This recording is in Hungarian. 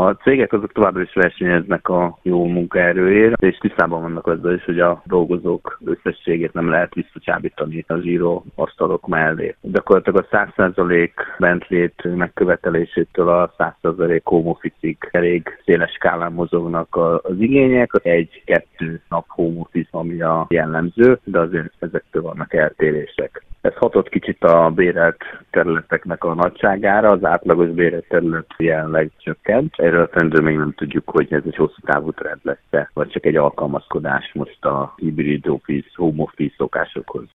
A cégek azok továbbra is versenyeznek a jó munkaerőért, és tisztában vannak azzal is, hogy a dolgozók összességét nem lehet visszacsábítani a zsíró asztalok mellé. Gyakorlatilag a 100% bentlét megkövetelésétől a 100% home office-ig elég széles skálán mozognak az igények. 1-2 nap home office, ami a jellemző, de azért ezektől vannak eltérések. Ez hatott kicsit a bérelt területeknek a nagyságára, az átlagos bérelt terület jelenleg csökkent. Erről a trendről még nem tudjuk, hogy ez egy hosszú távú trend lesz-e, vagy csak egy alkalmazkodás most a hibrid office, home office szokásokhoz.